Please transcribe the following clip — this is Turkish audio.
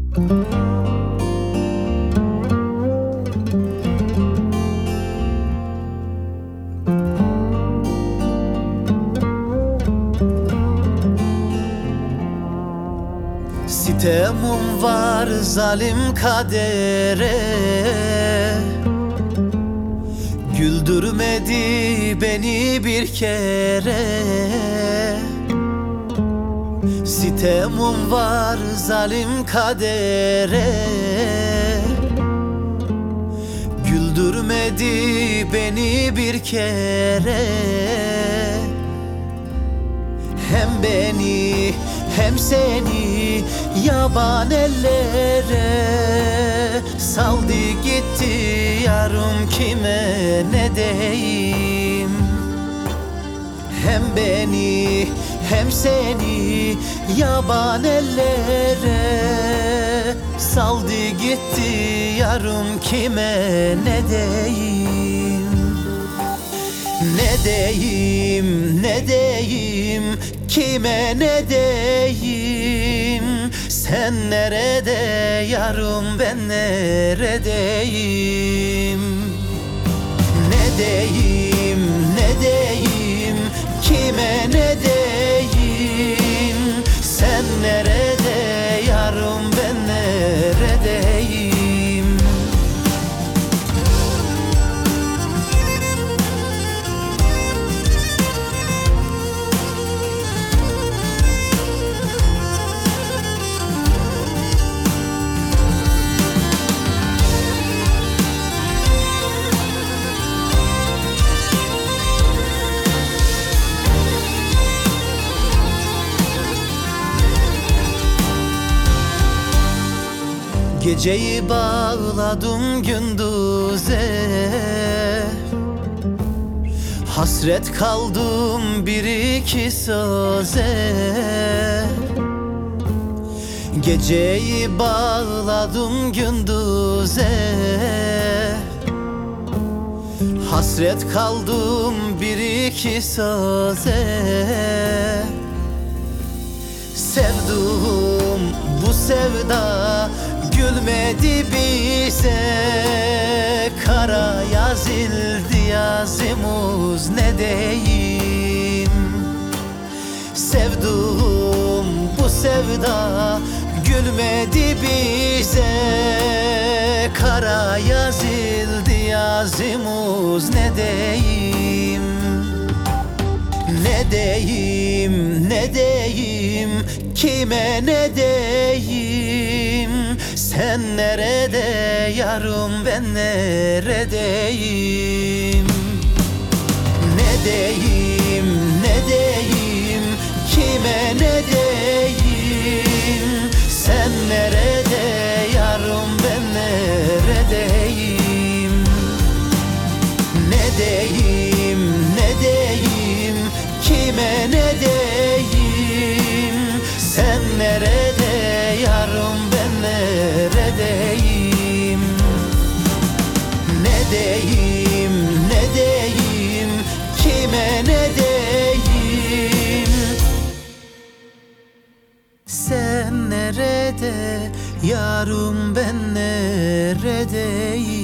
Sitemim var zalim kadere, güldürmedi beni bir kere. Sitemim var zalim kadere, güldürmedi beni bir kere. Hem beni hem seni yaban ellere saldı gitti yarım, kime ne deyim. Hem beni hem seni yaban ellere saldı gitti yarım, kime ne deyim. Ne deyim, ne deyim, kime ne deyim. Sen nerede yarım, ben neredeyim. Ne deyim, ne deyim, kime ne deyim. Sen nerede yarım, ben neredeyim. Geceyi bağladım gündüze, hasret kaldım bir iki söze. Geceyi bağladım gündüze, hasret kaldım bir iki söze. Sevduğum bu sevda gülmedi bize, kara yazıldı yazımız, ne deyim. Sevduğum bu sevda gülmedi bize, kara yazıldı yazımız, ne deyim. Ne deyim, ne deyim, kime ne deyim. Sen nerede yarım, ben neredeyim. Ne deyim, ne deyim, kime ne deyim. Sen nerede yarım, ben neredeyim. Ne deyim, ne deyim, kime ne deyim. Sen nerede yarım, ben neredeyim. Ne deyim, ne deyim, kime ne deyim. Sen nerede yarım, ben neredeyim.